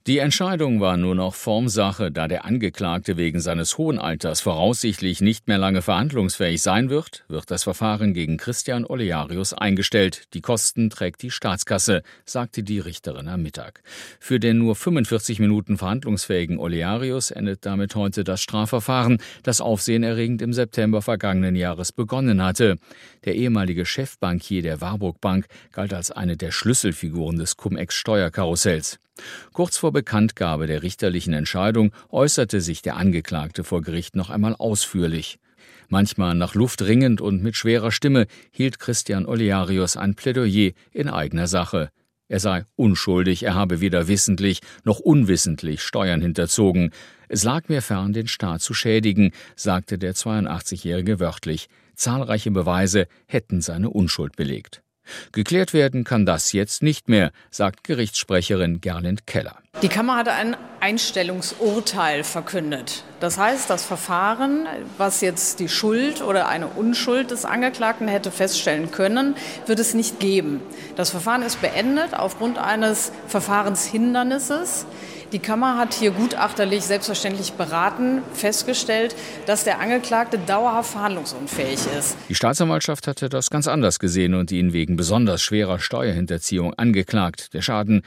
Die Entscheidung war nur noch Formsache, da der Angeklagte wegen seines hohen Alters voraussichtlich nicht mehr lange verhandlungsfähig sein wird das Verfahren gegen Christian Olearius eingestellt. Die Kosten trägt die Staatskasse, sagte die Richterin am Mittag. Für den nur 45 Minuten verhandlungsfähigen Olearius endet damit heute das Strafverfahren, das aufsehenerregend im September vergangenen Jahres begonnen hatte. Der ehemalige Chefbankier der Warburg Bank galt als eine der Schlüsselfiguren des Cum-Ex-Steuerkarussells. Kurz vor Bekanntgabe der richterlichen Entscheidung äußerte sich der Angeklagte vor Gericht noch einmal ausführlich. Manchmal nach Luft ringend und mit schwerer Stimme hielt Christian Olearius ein Plädoyer in eigener Sache. Er sei unschuldig, er habe weder wissentlich noch unwissentlich Steuern hinterzogen. Es lag mir fern, den Staat zu schädigen, sagte der 82-Jährige wörtlich. Zahlreiche Beweise hätten seine Unschuld belegt. Geklärt werden kann das jetzt nicht mehr, sagt Gerichtssprecherin Gerlind Keller. Die Kammer hatte ein Einstellungsurteil verkündet. Das heißt, das Verfahren, was jetzt die Schuld oder eine Unschuld des Angeklagten hätte feststellen können, wird es nicht geben. Das Verfahren ist beendet aufgrund eines Verfahrenshindernisses. Die Kammer hat hier gutachterlich selbstverständlich beraten, festgestellt, dass der Angeklagte dauerhaft verhandlungsunfähig ist. Die Staatsanwaltschaft hatte das ganz anders gesehen und ihn wegen besonders schwerer Steuerhinterziehung angeklagt. Der Schaden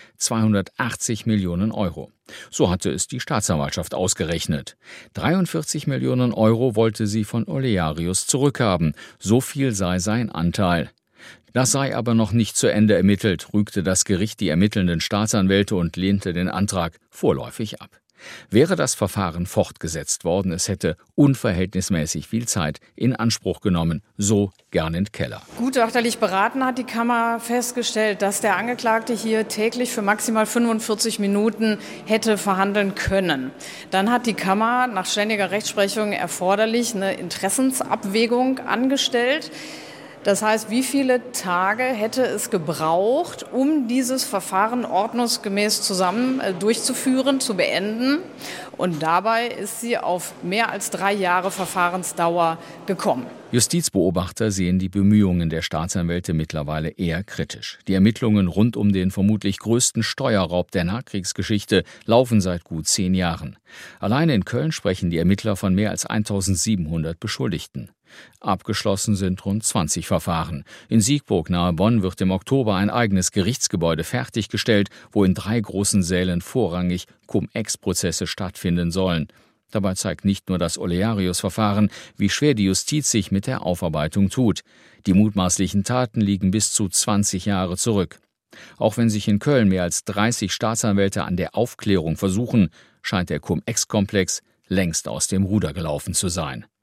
280 Millionen Euro. So hatte es die Staatsanwaltschaft ausgerechnet. 43 Millionen Euro wollte sie von Olearius zurückhaben. So viel sei sein Anteil. Das sei aber noch nicht zu Ende ermittelt, rügte das Gericht die ermittelnden Staatsanwälte und lehnte den Antrag vorläufig ab. Wäre das Verfahren fortgesetzt worden, es hätte unverhältnismäßig viel Zeit in Anspruch genommen, so Gerlind Keller. Gutachterlich beraten hat die Kammer festgestellt, dass der Angeklagte hier täglich für maximal 45 Minuten hätte verhandeln können. Dann hat die Kammer nach ständiger Rechtsprechung erforderlich eine Interessensabwägung angestellt. Das heißt, wie viele Tage hätte es gebraucht, um dieses Verfahren ordnungsgemäß durchzuführen, zu beenden? Und dabei ist sie auf mehr als 3 Jahre Verfahrensdauer gekommen. Justizbeobachter sehen die Bemühungen der Staatsanwälte mittlerweile eher kritisch. Die Ermittlungen rund um den vermutlich größten Steuerraub der Nachkriegsgeschichte laufen seit gut 10 Jahren. Allein in Köln sprechen die Ermittler von mehr als 1700 Beschuldigten. Abgeschlossen sind rund 20 Verfahren. In Siegburg nahe Bonn wird im Oktober ein eigenes Gerichtsgebäude fertiggestellt, wo in 3 großen Sälen vorrangig Cum-Ex-Prozesse stattfinden sollen. Dabei zeigt nicht nur das Olearius-Verfahren, wie schwer die Justiz sich mit der Aufarbeitung tut. Die mutmaßlichen Taten liegen bis zu 20 Jahre zurück. Auch wenn sich in Köln mehr als 30 Staatsanwälte an der Aufklärung versuchen, scheint der Cum-Ex-Komplex längst aus dem Ruder gelaufen zu sein.